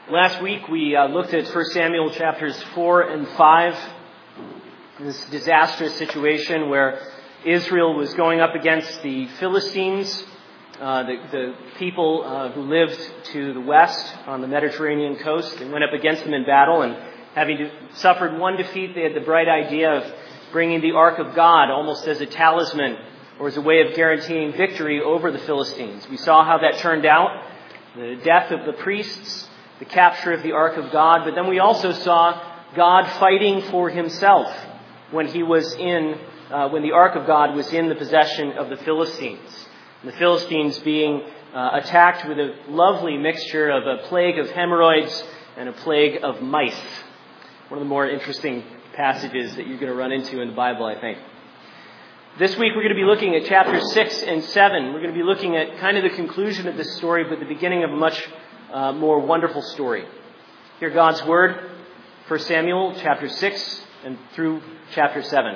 Last week we looked at 1 Samuel chapters 4 and 5, this disastrous situation where Israel was going up against the Philistines, the people who lived to the west on the Mediterranean coast. They went up against them in battle, and having suffered one defeat, they had the bright idea of bringing the Ark of God almost as a talisman or as a way of guaranteeing victory over the Philistines. We saw how that turned out, the death of the priests, the capture of the Ark of God, but then we also saw God fighting for himself when the Ark of God was in the possession of the Philistines. And the Philistines being attacked with a lovely mixture of a plague of hemorrhoids and a plague of mice. One of the more interesting passages that you're going to run into in the Bible, I think. This week we're going to be looking at chapters 6 and 7. We're going to be looking at kind of the conclusion of this story, but the beginning of a much more wonderful story. Hear God's word, 1 Samuel chapter 6 and through chapter 7.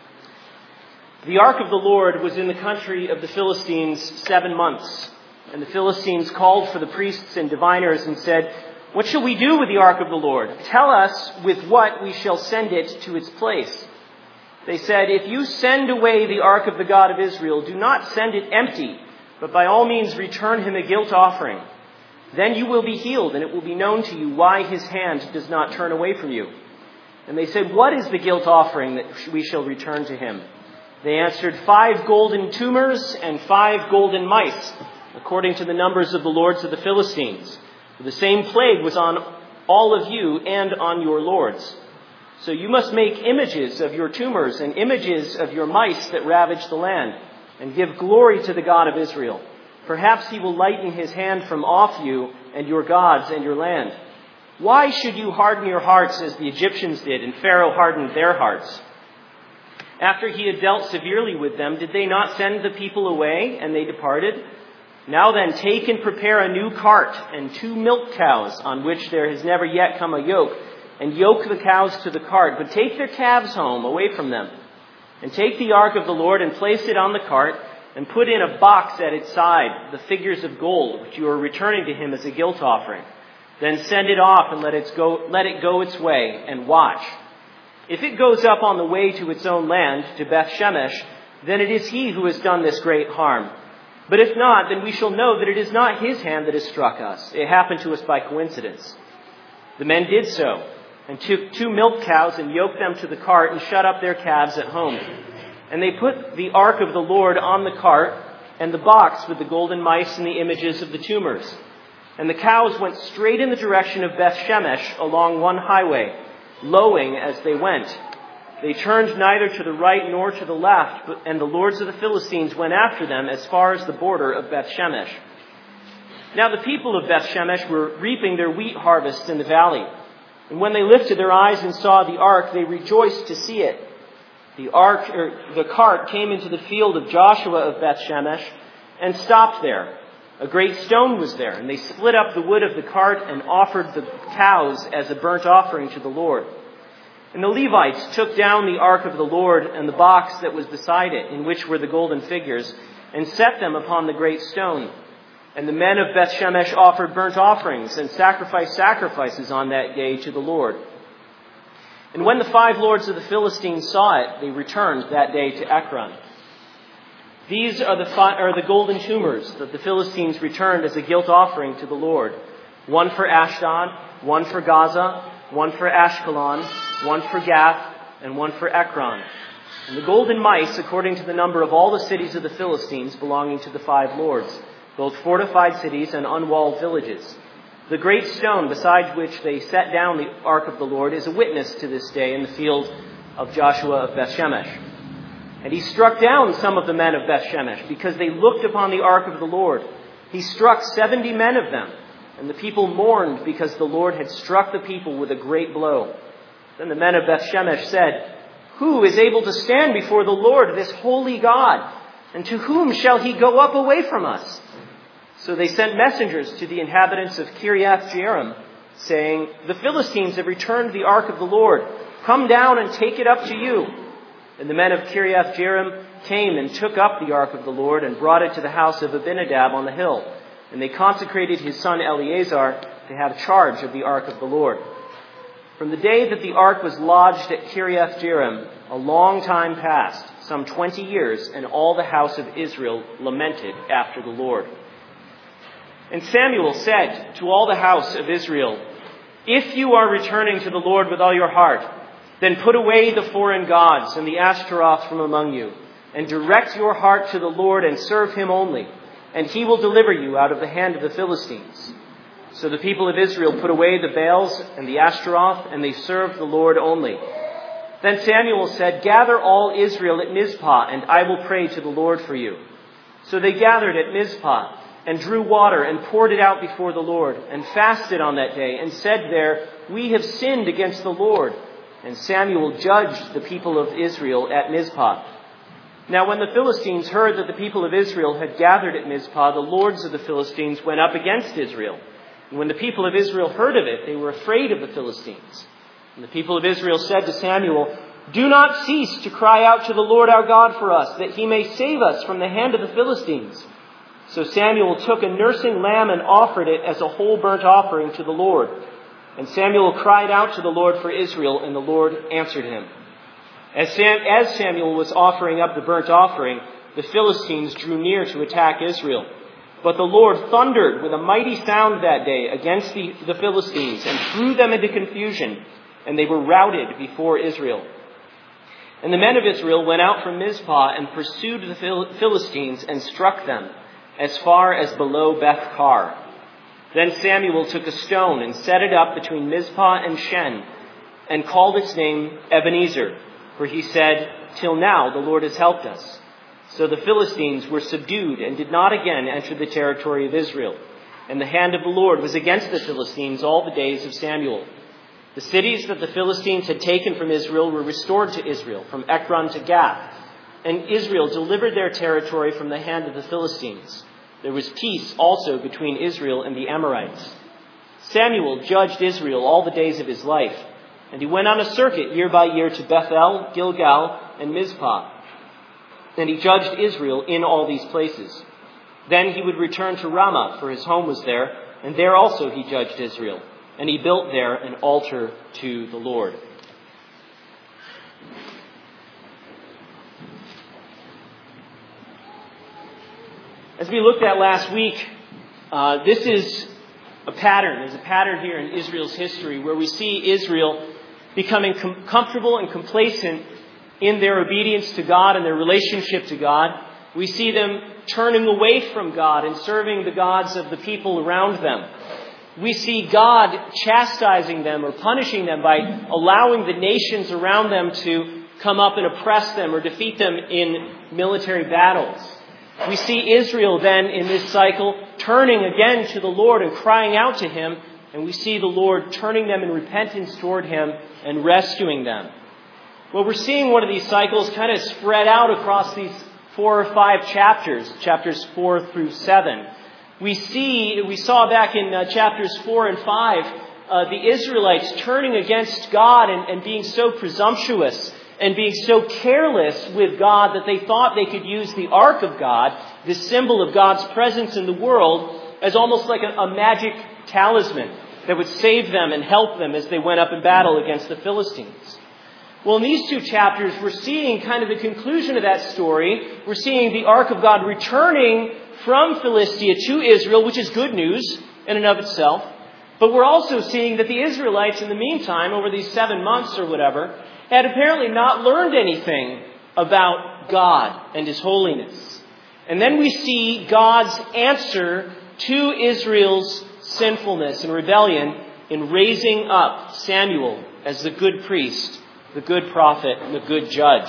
The ark of the Lord was in the country of the Philistines 7 months. And the Philistines called for the priests and diviners and said, "What shall we do with the ark of the Lord? Tell us with what we shall send it to its place." They said, "If you send away the ark of the God of Israel, do not send it empty, but by all means return him a guilt offering. Then you will be healed, and it will be known to you why his hand does not turn away from you." And they said, "What is the guilt offering that we shall return to him?" They answered, 5 golden tumors and 5 golden mice, according to the numbers of the lords of the Philistines. For the same plague was on all of you and on your lords. So you must make images of your tumors and images of your mice that ravage the land, and give glory to the God of Israel. Perhaps he will lighten his hand from off you and your gods and your land. Why should you harden your hearts as the Egyptians did, and Pharaoh hardened their hearts? After he had dealt severely with them, did they not send the people away, and they departed? Now then, take and prepare a new cart and 2 milk cows on which there has never yet come a yoke, and yoke the cows to the cart, but take their calves home away from them. And take the ark of the Lord and place it on the cart, and put in a box at its side the figures of gold, which you are returning to him as a guilt offering. Then send it off and let it go its way, and watch. If it goes up on the way to its own land, to Beth Shemesh, then it is he who has done this great harm. But if not, then we shall know that it is not his hand that has struck us. It happened to us by coincidence. The men did so, and took 2 milk cows and yoked them to the cart and shut up their calves at home. And they put the ark of the Lord on the cart and the box with the golden mice and the images of the tumors. And the cows went straight in the direction of Beth Shemesh along one highway, lowing as they went. They turned neither to the right nor to the left, and the lords of the Philistines went after them as far as the border of Beth Shemesh. Now the people of Beth Shemesh were reaping their wheat harvests in the valley. And when they lifted their eyes and saw the ark, they rejoiced to see it. The cart came into the field of Joshua of Beth Shemesh and stopped there. A great stone was there, and they split up the wood of the cart and offered the cows as a burnt offering to the Lord. And the Levites took down the ark of the Lord and the box that was beside it, in which were the golden figures, and set them upon the great stone. And the men of Beth Shemesh offered burnt offerings and sacrificed sacrifices on that day to the Lord. And when the 5 lords of the Philistines saw it, they returned that day to Ekron. These are the golden tumors that the Philistines returned as a guilt offering to the Lord. 1 for Ashdod, 1 for Gaza, 1 for Ashkelon, 1 for Gath, and 1 for Ekron. And the golden mice, according to the number of all the cities of the Philistines belonging to the 5 lords, both fortified cities and unwalled villages. The great stone beside which they set down the ark of the Lord is a witness to this day in the field of Joshua of Beth Shemesh. And he struck down some of the men of Beth Shemesh because they looked upon the ark of the Lord. He struck 70 men of them, and the people mourned because the Lord had struck the people with a great blow. Then the men of Beth Shemesh said, "Who is able to stand before the Lord, this holy God? And to whom shall he go up away from us?" So they sent messengers to the inhabitants of Kiriath Jearim, saying, "The Philistines have returned the ark of the Lord. Come down and take it up to you." And the men of Kiriath Jearim came and took up the ark of the Lord and brought it to the house of Abinadab on the hill. And they consecrated his son Eleazar to have charge of the ark of the Lord. From the day that the ark was lodged at Kiriath Jearim, a long time passed, some 20 years, and all the house of Israel lamented after the Lord. And Samuel said to all the house of Israel, "If you are returning to the Lord with all your heart, then put away the foreign gods and the Ashtaroth from among you, and direct your heart to the Lord and serve him only, and he will deliver you out of the hand of the Philistines." So the people of Israel put away the Baals and the Ashtaroth, and they served the Lord only. Then Samuel said, "Gather all Israel at Mizpah, and I will pray to the Lord for you." So they gathered at Mizpah, and drew water, and poured it out before the Lord, and fasted on that day, and said there, "We have sinned against the Lord." And Samuel judged the people of Israel at Mizpah. Now when the Philistines heard that the people of Israel had gathered at Mizpah, the lords of the Philistines went up against Israel. And when the people of Israel heard of it, they were afraid of the Philistines. And the people of Israel said to Samuel, "Do not cease to cry out to the Lord our God for us, that he may save us from the hand of the Philistines." So Samuel took a nursing lamb and offered it as a whole burnt offering to the Lord. And Samuel cried out to the Lord for Israel, and the Lord answered him. As Samuel was offering up the burnt offering, the Philistines drew near to attack Israel. But the Lord thundered with a mighty sound that day against the Philistines and threw them into confusion, and they were routed before Israel. And the men of Israel went out from Mizpah and pursued the Philistines and struck them as far as below Beth-kar. Then Samuel took a stone and set it up between Mizpah and Shen, and called its name Ebenezer, for he said, "Till now the Lord has helped us." So the Philistines were subdued and did not again enter the territory of Israel. And the hand of the Lord was against the Philistines all the days of Samuel. The cities that the Philistines had taken from Israel were restored to Israel, from Ekron to Gath. And Israel delivered their territory from the hand of the Philistines. There was peace also between Israel and the Amorites. Samuel judged Israel all the days of his life, and he went on a circuit year by year to Bethel, Gilgal, and Mizpah. And he judged Israel in all these places. Then he would return to Ramah, for his home was there, and there also he judged Israel. And he built there an altar to the Lord. As we looked at last week, this is a pattern. There's a pattern here in Israel's history where we see Israel becoming comfortable and complacent in their obedience to God and their relationship to God. We see them turning away from God and serving the gods of the people around them. We see God chastising them or punishing them by allowing the nations around them to come up and oppress them or defeat them in military battles. We see Israel then in this cycle turning again to the Lord and crying out to him, and we see the Lord turning them in repentance toward him and rescuing them. Well, we're seeing one of these cycles kind of spread out across these 4 or 5 chapters, chapters 4 through 7. We saw back in chapters 4 and 5, the Israelites turning against God and being so presumptuous and being so careless with God that they thought they could use the ark of God, this symbol of God's presence in the world, as almost like a magic talisman that would save them and help them as they went up in battle against the Philistines. Well, in these 2 chapters, we're seeing kind of the conclusion of that story. We're seeing the ark of God returning from Philistia to Israel, which is good news in and of itself. But we're also seeing that the Israelites, in the meantime, over these 7 months or whatever, had apparently not learned anything about God and his holiness. And then we see God's answer to Israel's sinfulness and rebellion in raising up Samuel as the good priest, the good prophet, and the good judge.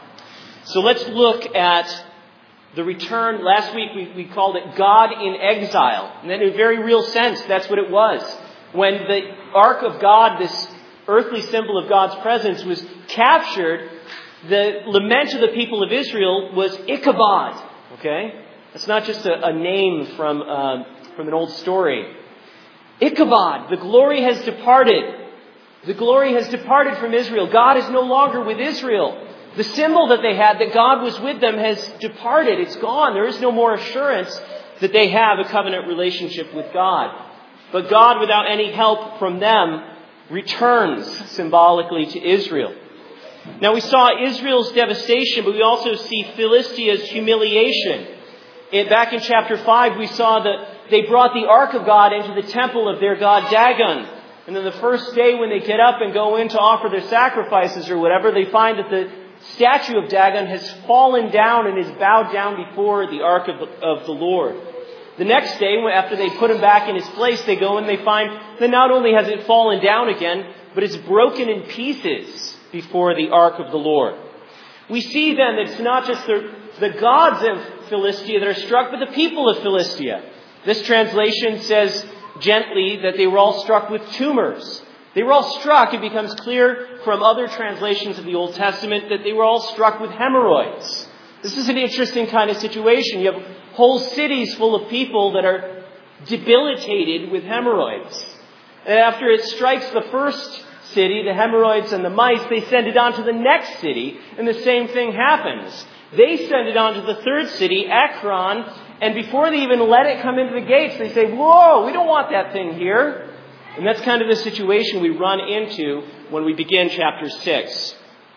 So let's look at the return. Last week we called it God in exile. And in a very real sense, that's what it was. When the ark of God, this earthly symbol of God's presence, was captured, the lament of the people of Israel was Ichabod. Okay? That's not just a name from an old story. Ichabod, the glory has departed. The glory has departed from Israel. God is no longer with Israel. The symbol that they had, that God was with them, has departed. It's gone. There is no more assurance that they have a covenant relationship with God. But God, without any help from them, returns symbolically to Israel. Now we saw Israel's devastation, but we also see Philistia's humiliation. Back in chapter 5, we saw that they brought the ark of God into the temple of their god Dagon. And then the first day when they get up and go in to offer their sacrifices or whatever, they find that the statue of Dagon has fallen down and is bowed down before the ark of the Lord. The next day, after they put him back in his place, they go and they find that not only has it fallen down again, but it's broken in pieces before the ark of the Lord. We see then that it's not just the gods of Philistia that are struck, but the people of Philistia. This translation says gently that they were all struck with tumors. They were all struck, it becomes clear from other translations of the Old Testament, that they were all struck with hemorrhoids. This is an interesting kind of situation. You have whole cities full of people that are debilitated with hemorrhoids. And after it strikes the first city, the hemorrhoids and the mice, they send it on to the next city, and the same thing happens. They send it on to the third city, Ekron, and before they even let it come into the gates, they say, whoa, we don't want that thing here. And that's kind of the situation we run into when we begin chapter 6.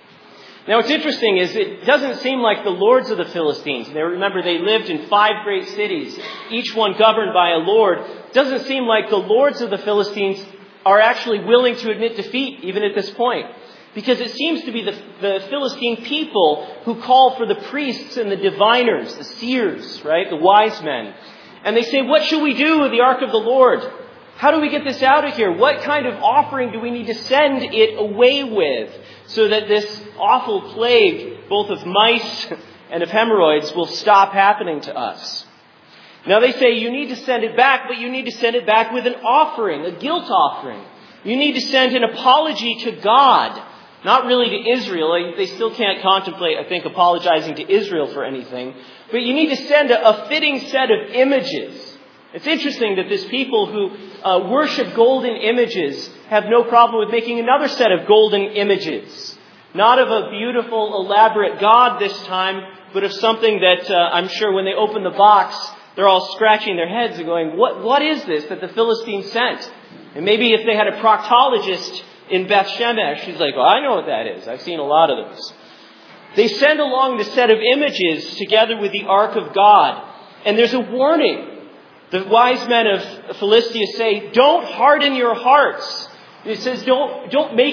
Now what's interesting is it doesn't seem like the lords of the Philistines, remember they lived in 5 great cities, each one governed by a lord. It doesn't seem like the lords of the Philistines are actually willing to admit defeat even at this point. Because it seems to be the Philistine people who call for the priests and the diviners, the seers, right? The wise men. And they say, what should we do with the ark of the Lord? How do we get this out of here? What kind of offering do we need to send it away with so that this awful plague, both of mice and of hemorrhoids, will stop happening to us? Now they say you need to send it back, but you need to send it back with an offering, a guilt offering. You need to send an apology to God. Not really to Israel. They still can't contemplate, I think, apologizing to Israel for anything. But you need to send a fitting set of images. It's interesting that this people who worship golden images have no problem with making another set of golden images. Not of a beautiful, elaborate God this time, but of something that I'm sure when they open the box, they're all scratching their heads and going, what is this that the Philistines sent? And maybe if they had a proctologist in Beth Shemesh, she's like, I know what that is. I've seen a lot of those. They send along the set of images together with the ark of God. And there's a warning. The wise men of Philistia say, don't harden your hearts. It says, don't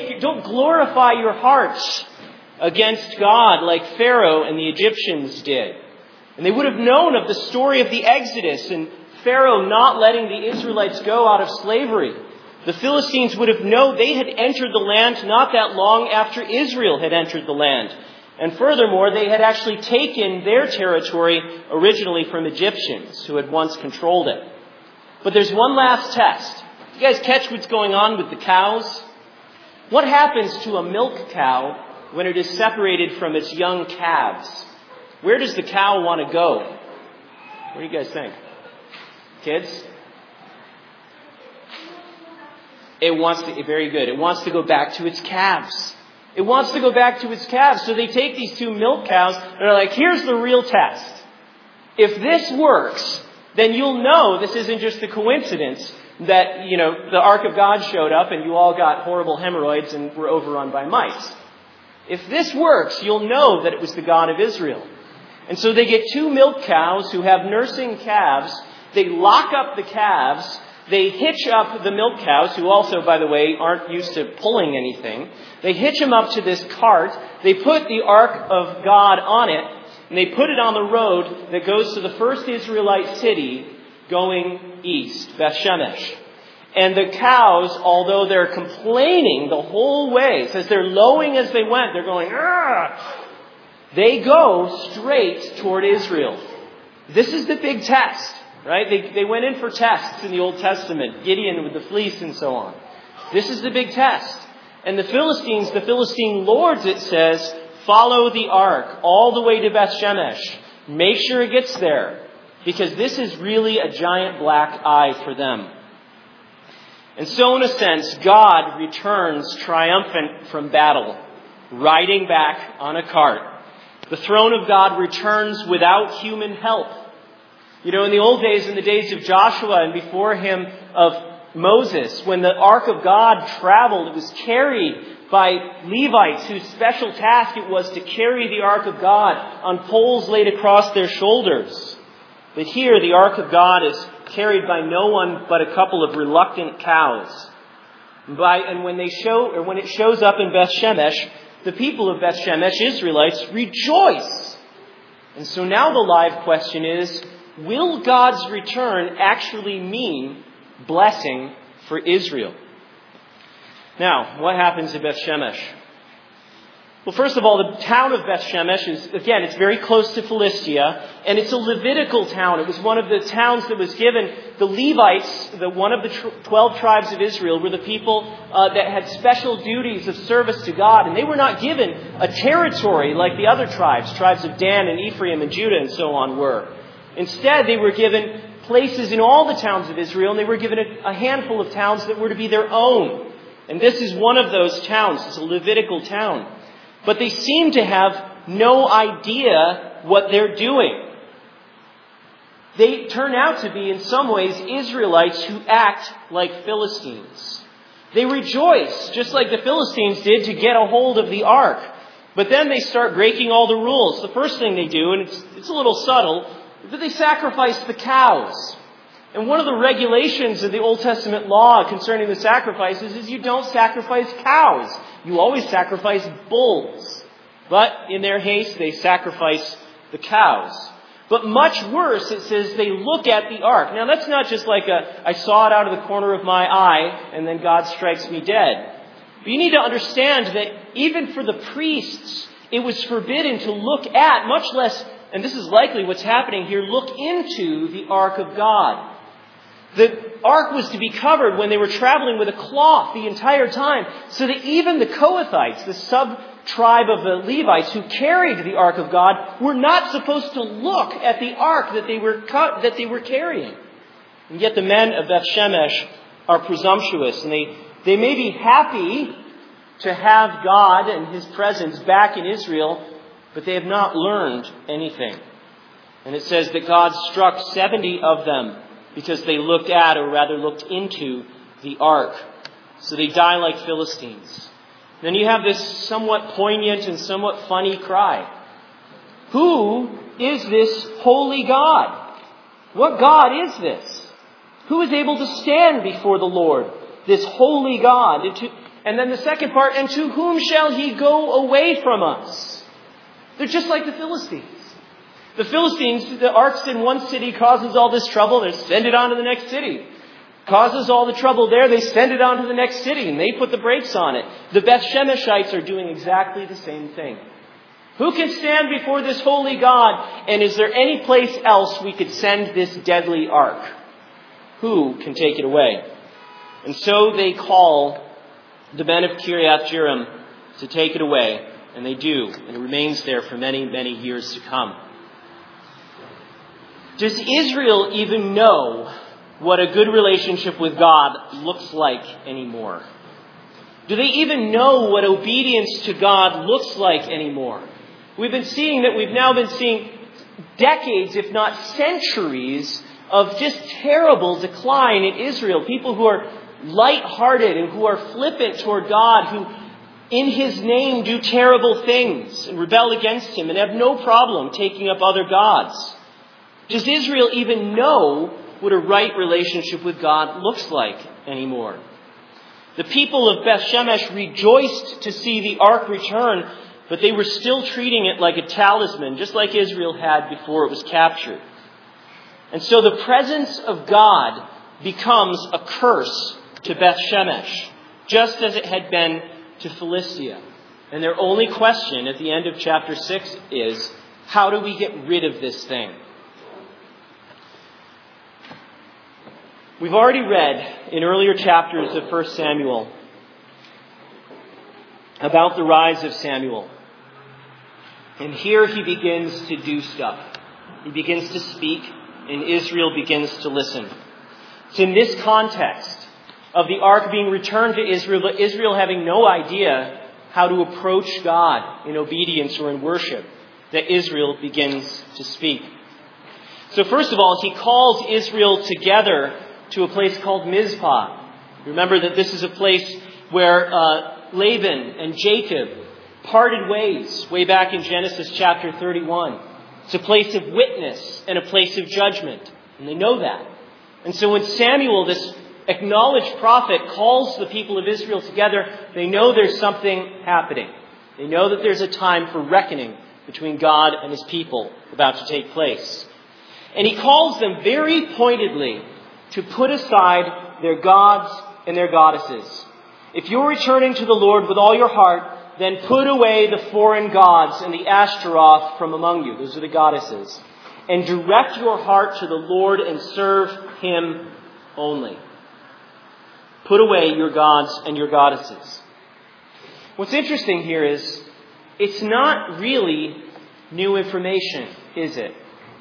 glorify your hearts against God like Pharaoh and the Egyptians did. And they would have known of the story of the Exodus and Pharaoh not letting the Israelites go out of slavery. The Philistines would have known they had entered the land not that long after Israel had entered the land. And furthermore, they had actually taken their territory originally from Egyptians who had once controlled it. But there's one last test. You guys catch what's going on with the cows? What happens to a milk cow when it is separated from its young calves? Where does the cow want to go? What do you guys think? Kids? Very good. It wants to go back to its calves. It wants to go back to its calves. So they take these 2 milk cows and they're like, here's the real test. If this works, then you'll know this isn't just a coincidence that, the ark of God showed up and you all got horrible hemorrhoids and were overrun by mice. If this works, you'll know that it was the God of Israel. And so they get 2 milk cows who have nursing calves. They lock up the calves. They hitch up the milk cows, who also, by the way, aren't used to pulling anything. They hitch them up to this cart. They put the ark of God on it, and they put it on the road that goes to the first Israelite city going east, Beth Shemesh. And the cows, although they're complaining the whole way, it says they're lowing as they went, they're going, "Argh!" They go straight toward Israel. This is the big test. Right? They went in for tests in the Old Testament. Gideon with the fleece and so on. This is the big test. And the Philistine lords, it says, follow the ark all the way to Beth Shemesh. Make sure it gets there. Because this is really a giant black eye for them. And so in a sense, God returns triumphant from battle, riding back on a cart. The throne of God returns without human help. In the old days, in the days of Joshua and before him of Moses, when the Ark of God traveled, it was carried by Levites whose special task it was to carry the Ark of God on poles laid across their shoulders. But here the Ark of God is carried by no one but a couple of reluctant cows. And when it shows up in Beth Shemesh, the people of Beth Shemesh, Israelites, rejoice. And so now the live question is, will God's return actually mean blessing for Israel? Now, what happens in Beth Shemesh? Well, first of all, the town of Beth Shemesh is, again, it's very close to Philistia, and it's a Levitical town. It was one of the towns that was given. The Levites, one of the 12 tribes of Israel, were the people that had special duties of service to God, and they were not given a territory like the other tribes of Dan and Ephraim and Judah and so on were. Instead, they were given places in all the towns of Israel, and they were given a handful of towns that were to be their own. And this is one of those towns. It's a Levitical town. But they seem to have no idea what they're doing. They turn out to be, in some ways, Israelites who act like Philistines. They rejoice, just like the Philistines did, to get a hold of the ark. But then they start breaking all the rules. The first thing they do, and it's a little subtle, is that they sacrifice the cows. And one of the regulations of the Old Testament law concerning the sacrifices is you don't sacrifice cows. You always sacrifice bulls. But in their haste, they sacrifice the cows. But much worse, it says they look at the ark. Now, that's not just like I saw it out of the corner of my eye and then God strikes me dead. But you need to understand that even for the priests, it was forbidden to look at, much less, and this is likely what's happening here, look into the ark of God. The ark was to be covered when they were traveling with a cloth the entire time, so that even the Kohathites, the sub-tribe of the Levites who carried the ark of God, were not supposed to look at the ark that they were carrying. And yet the men of Beth Shemesh are presumptuous, and they may be happy to have God and His presence back in Israel, but they have not learned anything. And it says that God struck 70 of them because they looked at, or rather looked into, the ark. So they die like Philistines. Then you have this somewhat poignant and somewhat funny cry. Who is this holy God? What God is this? Who is able to stand before the Lord, this holy God? And then the second part, and to whom shall He go away from us? They're just like the Philistines. The Philistines, the ark's in one city, causes all this trouble, they send it on to the next city. Causes all the trouble there, they send it on to the next city, and they put the brakes on it. The Beth Shemeshites are doing exactly the same thing. Who can stand before this holy God? And is there any place else we could send this deadly ark? Who can take it away? And so they call the men of Kiriath Jearim to take it away, and they do, and it remains there for many, many years to come. Does Israel even know what a good relationship with God looks like anymore? Do they even know what obedience to God looks like anymore? We've now been seeing decades, if not centuries, of just terrible decline in Israel. People who are light-hearted and who are flippant toward God, who in His name do terrible things and rebel against Him and have no problem taking up other gods. Does Israel even know what a right relationship with God looks like anymore? The people of Beth Shemesh rejoiced to see the ark return, but they were still treating it like a talisman, just like Israel had before it was captured. And so the presence of God becomes a curse to Beth Shemesh, just as it had been to Philistia. And their only question at the end of chapter 6 is, how do we get rid of this thing? We've already read in earlier chapters of 1 Samuel about the rise of Samuel. And here he begins to do stuff. He begins to speak, and Israel begins to listen. It's in this context of the ark being returned to Israel, but Israel having no idea how to approach God in obedience or in worship, that Israel begins to speak. So first of all, he calls Israel together to a place called Mizpah. Remember that this is a place where Laban and Jacob parted ways way back in Genesis chapter 31. It's a place of witness and a place of judgment. And they know that. And so when Samuel, this acknowledged prophet, calls the people of Israel together, they know there's something happening. They know that there's a time for reckoning between God and his people about to take place. And he calls them very pointedly to put aside their gods and their goddesses. If you're returning to the Lord with all your heart, then put away the foreign gods and the Ashtaroth from among you. Those are the goddesses. And direct your heart to the Lord and serve him only. Put away your gods and your goddesses. What's interesting here is it's not really new information, is it?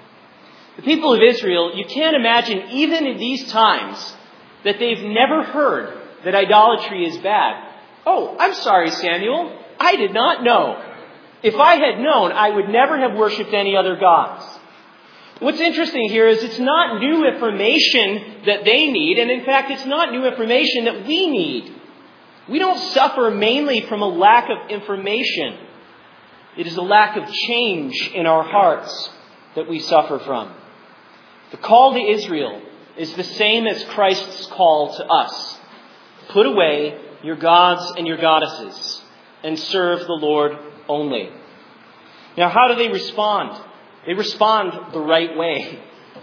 The people of Israel, you can't imagine, even in these times, that they've never heard that idolatry is bad. Oh, I'm sorry, Samuel. I did not know. If I had known, I would never have worshipped any other gods. What's interesting here is it's not new information that they need, and in fact, it's not new information that we need. We don't suffer mainly from a lack of information. It is a lack of change in our hearts that we suffer from. The call to Israel is the same as Christ's call to us. Put away your gods and your goddesses and serve the Lord only. Now, how do they respond? They respond the right way.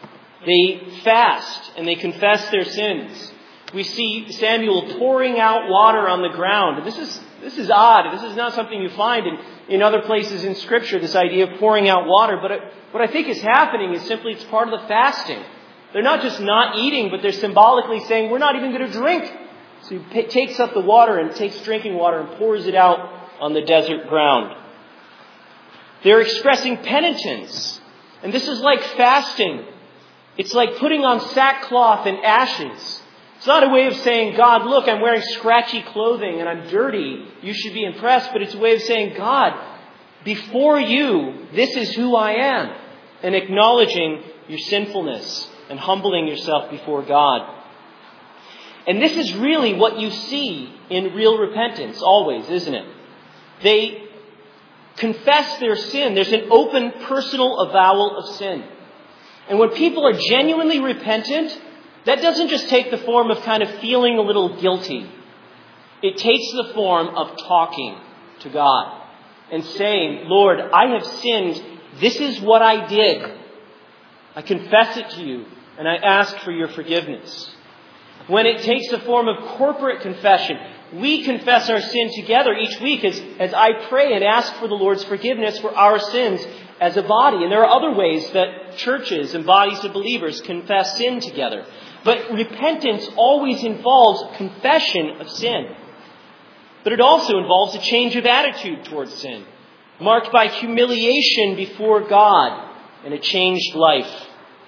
They fast and they confess their sins. We see Samuel pouring out water on the ground. This is odd. This is not something you find in other places in Scripture, this idea of pouring out water. But what I think is happening is simply it's part of the fasting. They're not just not eating, but they're symbolically saying, we're not even going to drink. So he takes up the water and takes drinking water and pours it out on the desert ground. They're expressing penitence. And this is like fasting. It's like putting on sackcloth and ashes. It's not a way of saying, God, look, I'm wearing scratchy clothing and I'm dirty. You should be impressed. But it's a way of saying, God, before you, this is who I am. And acknowledging your sinfulness and humbling yourself before God. And this is really what you see in real repentance always, isn't it? They confess their sin. There's an open personal avowal of sin. And when people are genuinely repentant, that doesn't just take the form of kind of feeling a little guilty. It takes the form of talking to God and saying, Lord, I have sinned. This is what I did. I confess it to you and I ask for your forgiveness. When it takes the form of corporate confession, we confess our sin together each week as I pray and ask for the Lord's forgiveness for our sins as a body. And there are other ways that churches and bodies of believers confess sin together. But repentance always involves confession of sin. But it also involves a change of attitude towards sin, marked by humiliation before God and a changed life.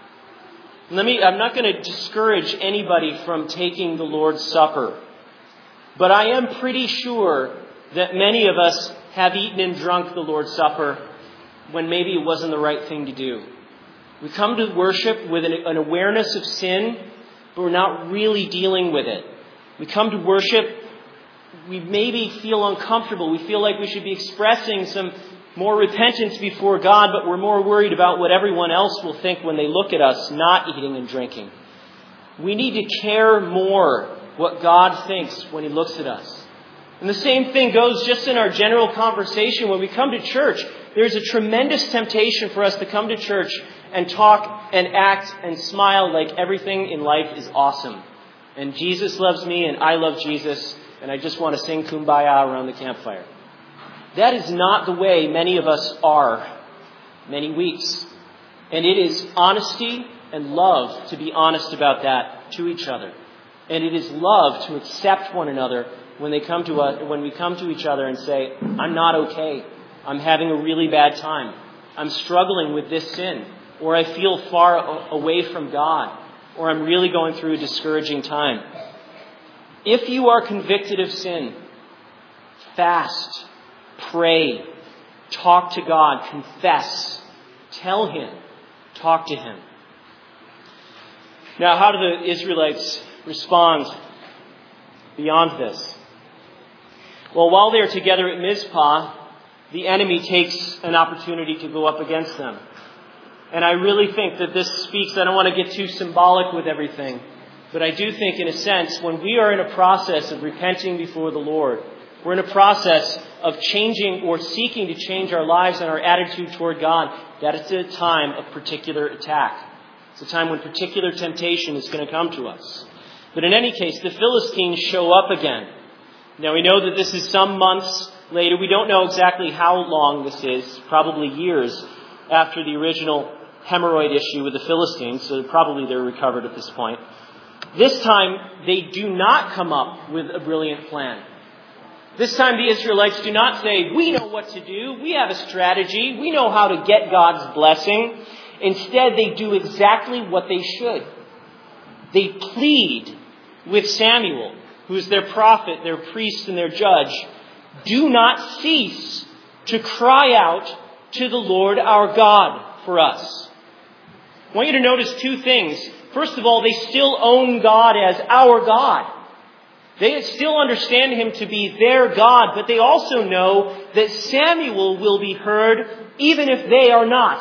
I'm not going to discourage anybody from taking the Lord's Supper. But I am pretty sure that many of us have eaten and drunk the Lord's Supper when maybe it wasn't the right thing to do. We come to worship with an awareness of sin, but we're not really dealing with it. We come to worship, we maybe feel uncomfortable. We feel like we should be expressing some more repentance before God, but we're more worried about what everyone else will think when they look at us not eating and drinking. We need to care more what God thinks when he looks at us. And the same thing goes just in our general conversation. When we come to church, there's a tremendous temptation for us to come to church and talk and act and smile like everything in life is awesome. And Jesus loves me and I love Jesus and I just want to sing Kumbaya around the campfire. That is not the way many of us are many weeks. And it is honesty and love to be honest about that to each other. And it is love to accept one another when we come to each other and say, I'm not okay. I'm having a really bad time. I'm struggling with this sin. Or I feel far away from God. Or I'm really going through a discouraging time. If you are convicted of sin, fast, pray, talk to God, confess, tell him, talk to him. Now, how do the Israelites respond? beyond this. Well, while they are together at Mizpah, the enemy takes an opportunity to go up against them. And I really think that this speaks, I don't want to get too symbolic with everything, but I do think in a sense, when we are in a process of repenting before the Lord, we're in a process of changing or seeking to change our lives and our attitude toward God, that it's a time of particular attack. It's a time when particular temptation is going to come to us. But in any case, the Philistines show up again. Now we know that this is some months later. We don't know exactly how long this is, probably years after the original hemorrhoid issue with the Philistines, so probably they're recovered at this point. This time, they do not come up with a brilliant plan. This time the Israelites do not say, we know what to do, we have a strategy, we know how to get God's blessing. Instead, they do exactly what they should. They plead with Samuel, who is their prophet, their priest, and their judge. Do not cease to cry out to the Lord our God for us. I want you to notice two things. First of all, they still own God as our God. They still understand Him to be their God, but they also know that Samuel will be heard even if they are not.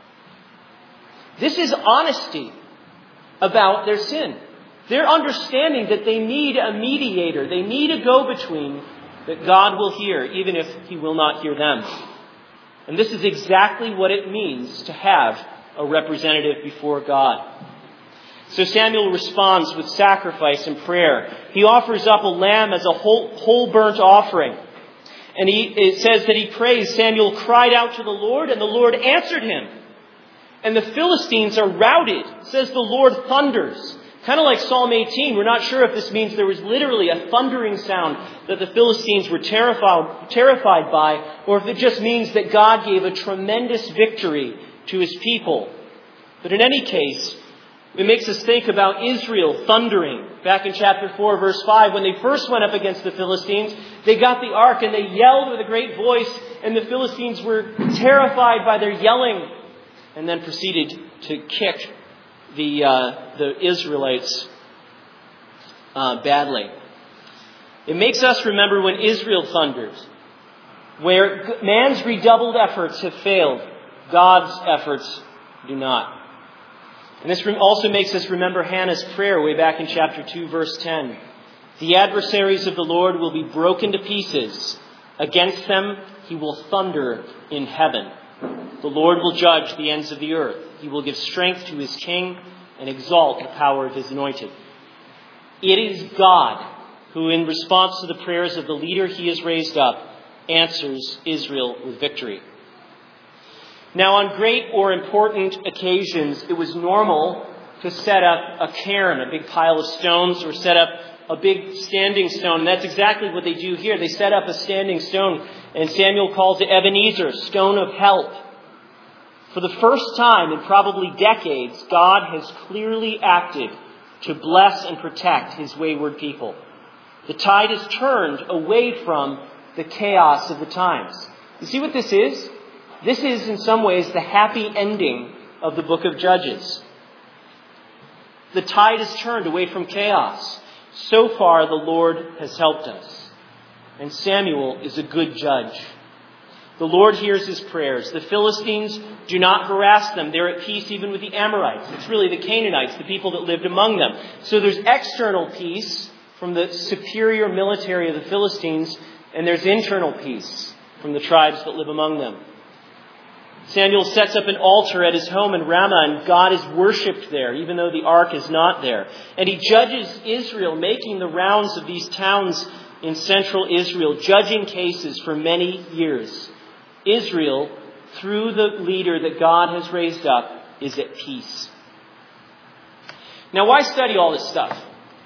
This is honesty about their sin. They're understanding that they need a mediator. They need a go-between that God will hear, even if He will not hear them. And this is exactly what it means to have a representative before God. So Samuel responds with sacrifice and prayer. He offers up a lamb as a whole burnt offering. And it says that he prays. Samuel cried out to the Lord, and the Lord answered him. And the Philistines are routed. It says the Lord thunders. Kind of like Psalm 18. We're not sure if this means there was literally a thundering sound that the Philistines were terrified by, or if it just means that God gave a tremendous victory to His people. But in any case, it makes us think about Israel thundering. Back in chapter 4, verse 5, when they first went up against the Philistines, they got the ark and they yelled with a great voice, and the Philistines were terrified by their yelling, and then proceeded to kick the Israelites badly. It makes us remember when Israel thunders, where man's redoubled efforts have failed, God's efforts do not. And this also makes us remember Hannah's prayer way back in chapter 2, verse 10. The adversaries of the Lord will be broken to pieces. Against them He will thunder in heaven. The Lord will judge the ends of the earth. He will give strength to His king and exalt the power of His anointed. It is God who, in response to the prayers of the leader He has raised up, answers Israel with victory. Now, on great or important occasions, it was normal to set up a cairn, a big pile of stones, or set up a big standing stone. And that's exactly what they do here. They set up a standing stone, and Samuel calls it Ebenezer, stone of help. For the first time in probably decades, God has clearly acted to bless and protect His wayward people. The tide has turned away from the chaos of the times. You see what this is? This is, in some ways, the happy ending of the book of Judges. The tide has turned away from chaos. So far, the Lord has helped us. And Samuel is a good judge. The Lord hears his prayers. The Philistines do not harass them. They're at peace even with the Amorites. It's really the Canaanites, the people that lived among them. So there's external peace from the superior military of the Philistines, and there's internal peace from the tribes that live among them. Samuel sets up an altar at his home in Ramah, and God is worshipped there, even though the ark is not there. And he judges Israel, making the rounds of these towns in central Israel, judging cases for many years. Israel, through the leader that God has raised up, is at peace. Now, why study all this stuff?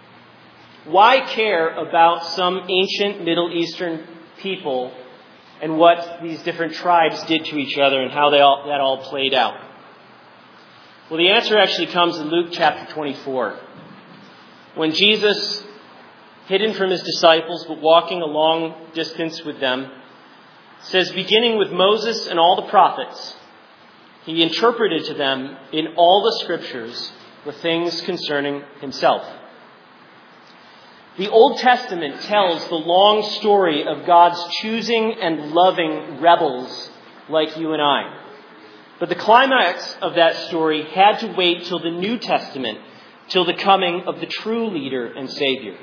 Why care about some ancient Middle Eastern people and what these different tribes did to each other and how that all played out? Well, the answer actually comes in Luke chapter 24. When Jesus, hidden from his disciples but walking a long distance with them, says, beginning with Moses and all the prophets, he interpreted to them in all the scriptures the things concerning himself. The Old Testament tells the long story of God's choosing and loving rebels like you and I. But the climax of that story had to wait till the New Testament, till the coming of the true leader and Savior.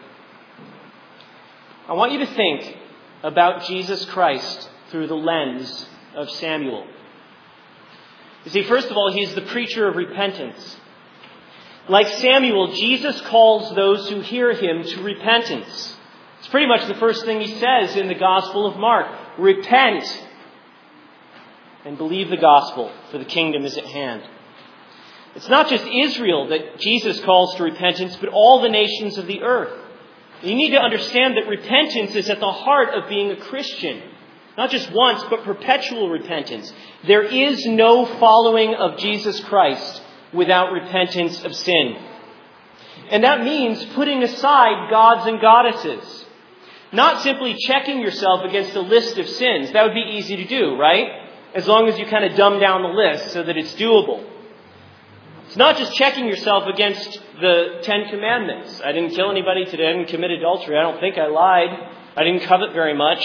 I want you to think about Jesus Christ through the lens of Samuel. You see, first of all, he's the preacher of repentance. Like Samuel, Jesus calls those who hear him to repentance. It's pretty much the first thing he says in the Gospel of Mark. Repent and believe the gospel, for the kingdom is at hand. It's not just Israel that Jesus calls to repentance, but all the nations of the earth. You need to understand that repentance is at the heart of being a Christian. Not just once, but perpetual repentance. There is no following of Jesus Christ without repentance of sin. And that means putting aside gods and goddesses. Not simply checking yourself against a list of sins. That would be easy to do, right? As long as you kind of dumb down the list so that it's doable. It's not just checking yourself against the 10 Commandments. I didn't kill anybody today. I didn't commit adultery. I don't think I lied. I didn't covet very much.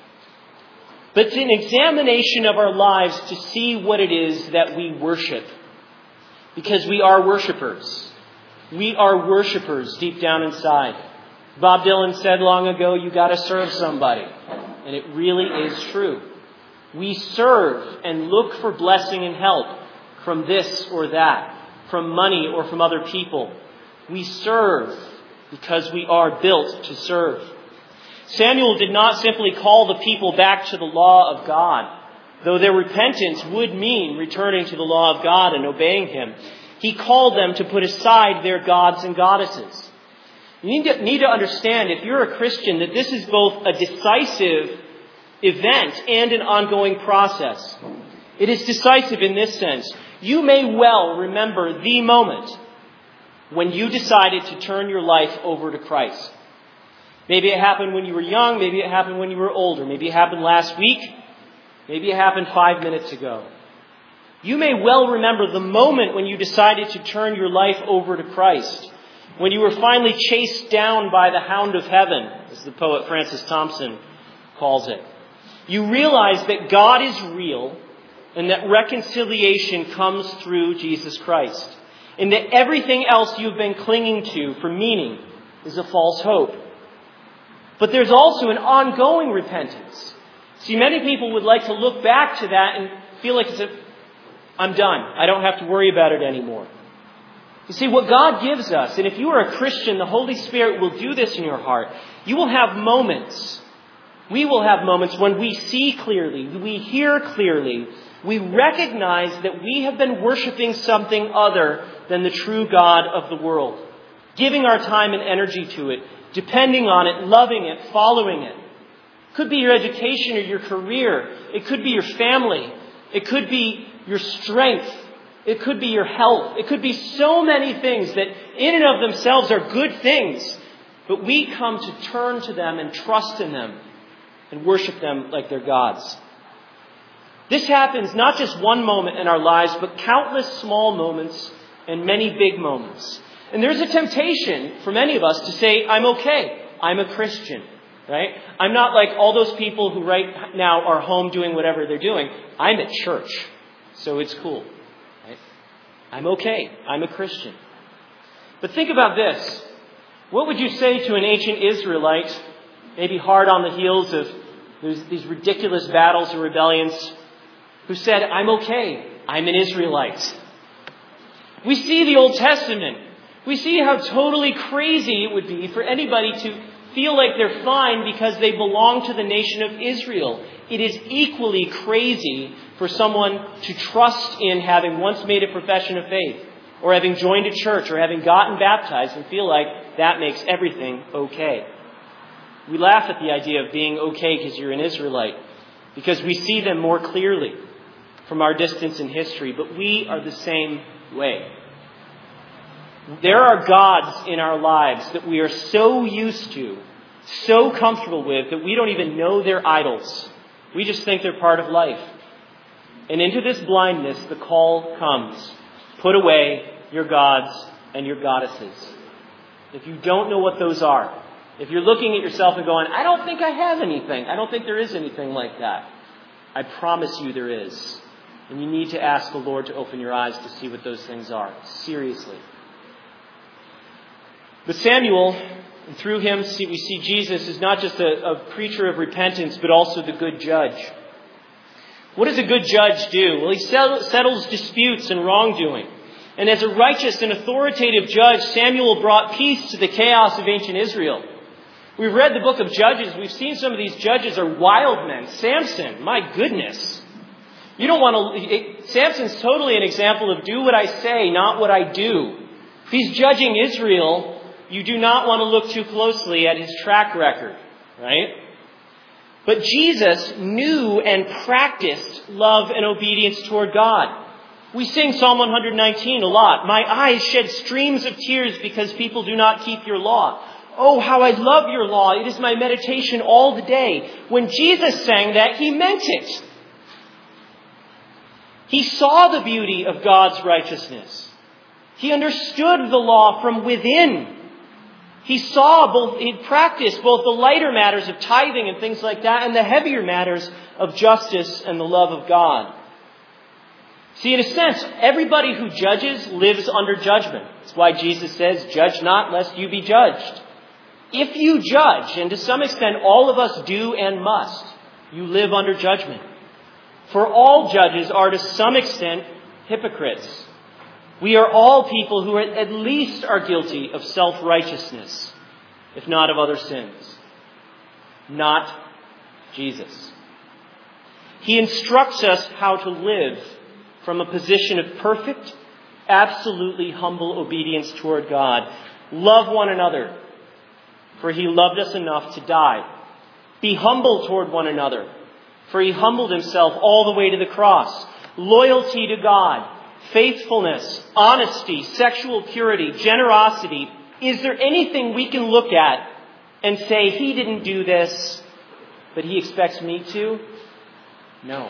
But it's an examination of our lives to see what it is that we worship. Because we are worshipers. We are worshipers deep down inside. Bob Dylan said long ago, you got to serve somebody. And it really is true. We serve and look for blessing and help from this or that, from money or from other people. We serve because we are built to serve. Samuel did not simply call the people back to the law of God, though their repentance would mean returning to the law of God and obeying him. He called them to put aside their gods and goddesses. You need to understand, if you're a Christian, that this is both a decisive event and an ongoing process. It is decisive in this sense. You may well remember the moment when you decided to turn your life over to Christ. Maybe it happened when you were young. Maybe it happened when you were older. Maybe it happened last week. Maybe it happened 5 minutes ago. You may well remember the moment when you decided to turn your life over to Christ. When you were finally chased down by the hound of heaven, as the poet Francis Thompson calls it. You realize that God is real and that reconciliation comes through Jesus Christ. And that everything else you've been clinging to for meaning is a false hope. But there's also an ongoing repentance. See, many people would like to look back to that and feel like I'm done. I don't have to worry about it anymore. You see, what God gives us, and if you are a Christian, the Holy Spirit will do this in your heart. You will have moments. We will have moments when we see clearly, we hear clearly, we recognize that we have been worshiping something other than the true God of the world. Giving our time and energy to it, depending on it, loving it, following it. It could be your education or your career. It could be your family. It could be your strength. It could be your health. It could be so many things that in and of themselves are good things. But we come to turn to them and trust in them and worship them like they're gods. This happens not just one moment in our lives, but countless small moments and many big moments. And there's a temptation for many of us to say, I'm okay. I'm a Christian. Right? I'm not like all those people who right now are home doing whatever they're doing. I'm at church. So it's cool. Right? I'm okay. I'm a Christian. But think about this. What would you say to an ancient Israelite, maybe hard on the heels of these ridiculous battles or rebellions, who said, I'm okay. I'm an Israelite. We see the Old Testament. We see how totally crazy it would be for anybody to feel like they're fine because they belong to the nation of Israel. It is equally crazy for someone to trust in having once made a profession of faith, or having joined a church, or having gotten baptized and feel like that makes everything okay. We laugh at the idea of being okay because you're an Israelite, because we see them more clearly from our distance in history, but we are the same way. There are gods in our lives that we are so used to, so comfortable with, that we don't even know they're idols. We just think they're part of life. And into this blindness, the call comes. Put away your gods and your goddesses. If you don't know what those are, If you're looking at yourself and going, I don't think I have anything. I don't think there is anything like that. I promise you there is. And you need to ask the Lord to open your eyes to see what those things are. Seriously. But Samuel, and through him we see Jesus is not just a preacher of repentance, but also the good judge. What does a good judge do? Well, he settles disputes and wrongdoing. And as a righteous and authoritative judge, Samuel brought peace to the chaos of ancient Israel. We've read the book of Judges. We've seen some of these judges are wild men. Samson, my goodness. You don't want to... Samson's totally an example of do what I say, not what I do. If he's judging Israel, you do not want to look too closely at his track record, right? But Jesus knew and practiced love and obedience toward God. We sing Psalm 119 a lot. My eyes shed streams of tears because people do not keep your law. Oh, how I love your law. It is my meditation all the day. When Jesus sang that, he meant it. He saw the beauty of God's righteousness. He understood the law from within. He practiced both the lighter matters of tithing and things like that and the heavier matters of justice and the love of God. See, in a sense, everybody who judges lives under judgment. That's why Jesus says, judge not lest you be judged. If you judge, and to some extent all of us do and must, you live under judgment. For all judges are to some extent hypocrites. We are all people who at least are guilty of self-righteousness, if not of other sins. Not Jesus. He instructs us how to live from a position of perfect, absolutely humble obedience toward God. Love one another, for he loved us enough to die. Be humble toward one another, for he humbled himself all the way to the cross. Loyalty to God, faithfulness, honesty, sexual purity, generosity. Is there anything we can look at and say, he didn't do this, but he expects me to? No.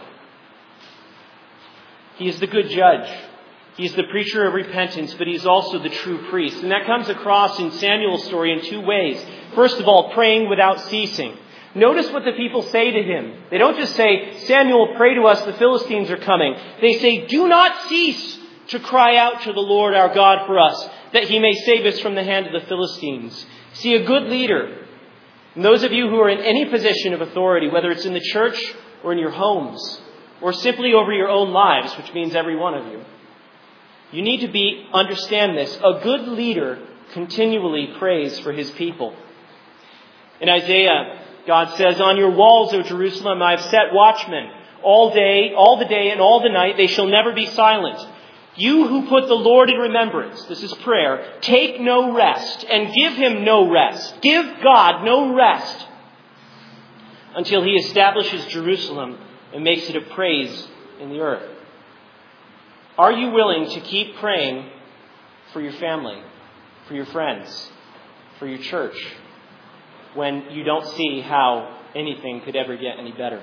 He is the good judge. He is the preacher of repentance, but he's also the true priest. And that comes across in Samuel's story in two ways. First of all, praying without ceasing. Notice what the people say to him. They don't just say, Samuel, pray to us, the Philistines are coming. They say, do not cease to cry out to the Lord our God for us, that he may save us from the hand of the Philistines. See, a good leader, and those of you who are in any position of authority, whether it's in the church or in your homes, or simply over your own lives, which means every one of you, you need to understand this. A good leader continually prays for his people. In Isaiah, God says, on your walls, O Jerusalem, I have set watchmen all day, all the day, and all the night. They shall never be silent. You who put the Lord in remembrance, this is prayer, take no rest and give him no rest. Give God no rest until he establishes Jerusalem and makes it a praise in the earth. Are you willing to keep praying for your family, for your friends, for your church, when you don't see how anything could ever get any better?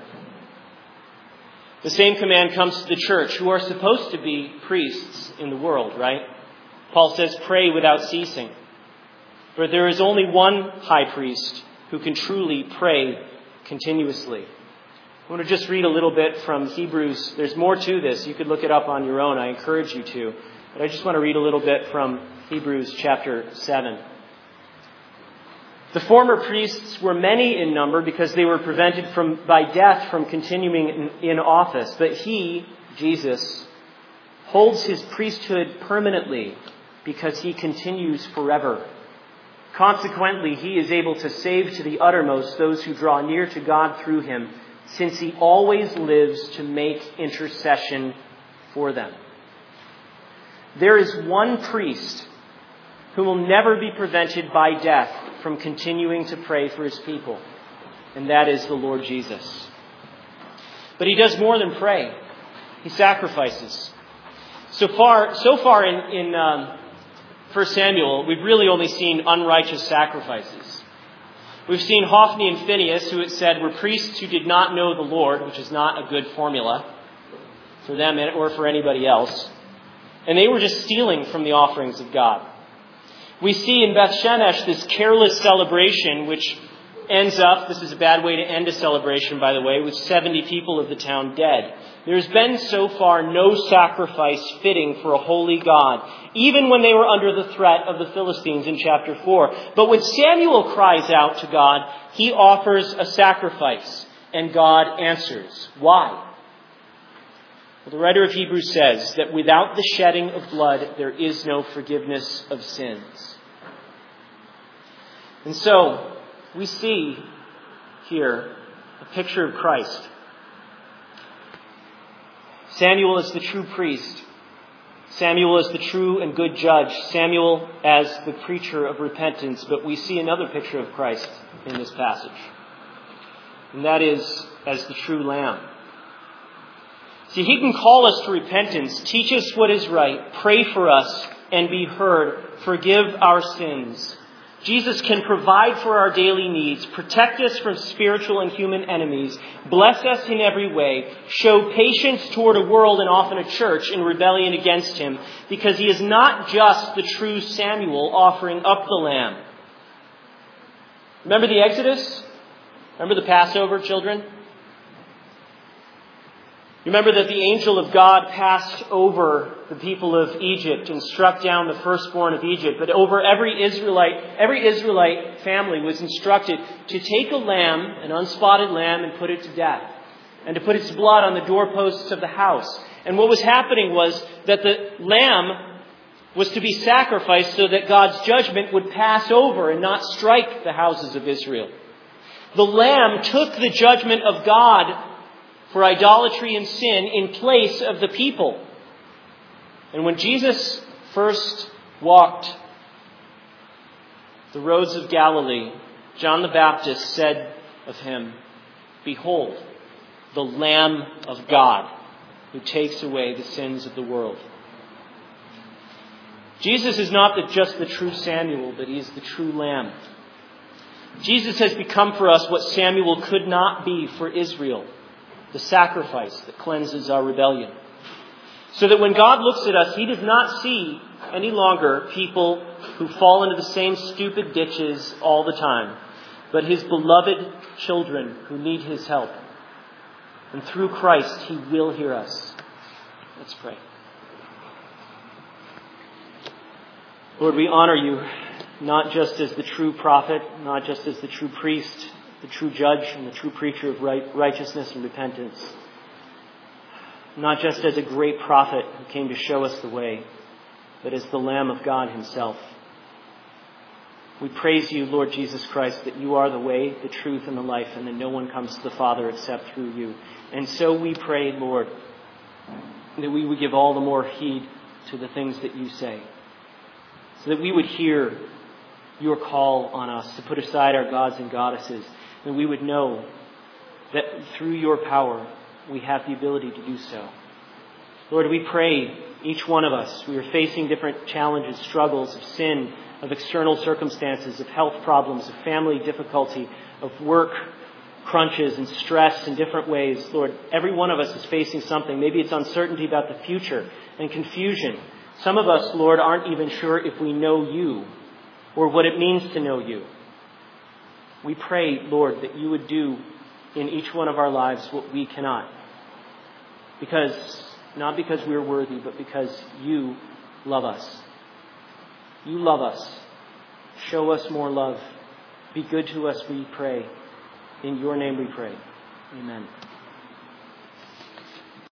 The same command comes to the church, who are supposed to be priests in the world, right? Paul says, pray without ceasing. For there is only one high priest who can truly pray continuously. I want to just read a little bit from Hebrews. There's more to this. You could look it up on your own. I encourage you to. But I just want to read a little bit from Hebrews chapter 7. The former priests were many in number because they were prevented by death from continuing in office. But he, Jesus, holds his priesthood permanently because he continues forever. Consequently, he is able to save to the uttermost those who draw near to God through him, since he always lives to make intercession for them. There is one priest who will never be prevented by death from continuing to pray for his people, and that is the Lord Jesus. But he does more than pray. He sacrifices. So far in 1 Samuel, we've really only seen unrighteous sacrifices. We've seen Hophni and Phinehas, who it said were priests who did not know the Lord, which is not a good formula for them or for anybody else. And they were just stealing from the offerings of God. We see in Beth Shemesh this careless celebration which ends up, this is a bad way to end a celebration, by the way, with 70 people of the town dead. There's been so far no sacrifice fitting for a holy God, even when they were under the threat of the Philistines in chapter 4. But when Samuel cries out to God, he offers a sacrifice, and God answers. Why? Well, the writer of Hebrews says that without the shedding of blood, there is no forgiveness of sins. And so, we see here a picture of Christ. Samuel is the true priest. Samuel is the true and good judge. Samuel as the preacher of repentance. But we see another picture of Christ in this passage. And that is as the true Lamb. See, he can call us to repentance, teach us what is right, pray for us, and be heard, forgive our sins. Jesus can provide for our daily needs, protect us from spiritual and human enemies, bless us in every way, show patience toward a world and often a church in rebellion against him, because he is not just the true Samuel offering up the lamb. Remember the Exodus? Remember the Passover, children? Remember that the angel of God passed over the people of Egypt and struck down the firstborn of Egypt. But over every Israelite family was instructed to take a lamb, an unspotted lamb, and put it to death. And to put its blood on the doorposts of the house. And what was happening was that the lamb was to be sacrificed so that God's judgment would pass over and not strike the houses of Israel. The lamb took the judgment of God for idolatry and sin in place of the people. And when Jesus first walked the roads of Galilee, John the Baptist said of him, "Behold, the Lamb of God who takes away the sins of the world." Jesus is not just the true Samuel, but he is the true Lamb. Jesus has become for us what Samuel could not be for Israel. The sacrifice that cleanses our rebellion. So that when God looks at us, he does not see any longer people who fall into the same stupid ditches all the time, but his beloved children who need his help. And through Christ, he will hear us. Let's pray. Lord, we honor you, not just as the true prophet, not just as the true priest, the true judge and the true preacher of righteousness and repentance. Not just as a great prophet who came to show us the way, but as the Lamb of God himself. We praise you, Lord Jesus Christ, that you are the way, the truth, and the life, and that no one comes to the Father except through you. And so we pray, Lord, that we would give all the more heed to the things that you say, so that we would hear your call on us to put aside our gods and goddesses. And we would know that through your power, we have the ability to do so. Lord, we pray, each one of us, we are facing different challenges, struggles of sin, of external circumstances, of health problems, of family difficulty, of work crunches and stress in different ways. Lord, every one of us is facing something. Maybe it's uncertainty about the future and confusion. Some of us, Lord, aren't even sure if we know you or what it means to know you. We pray, Lord, that you would do in each one of our lives what we cannot. Not because we're worthy, but because you love us. You love us. Show us more love. Be good to us, we pray. In your name we pray. Amen.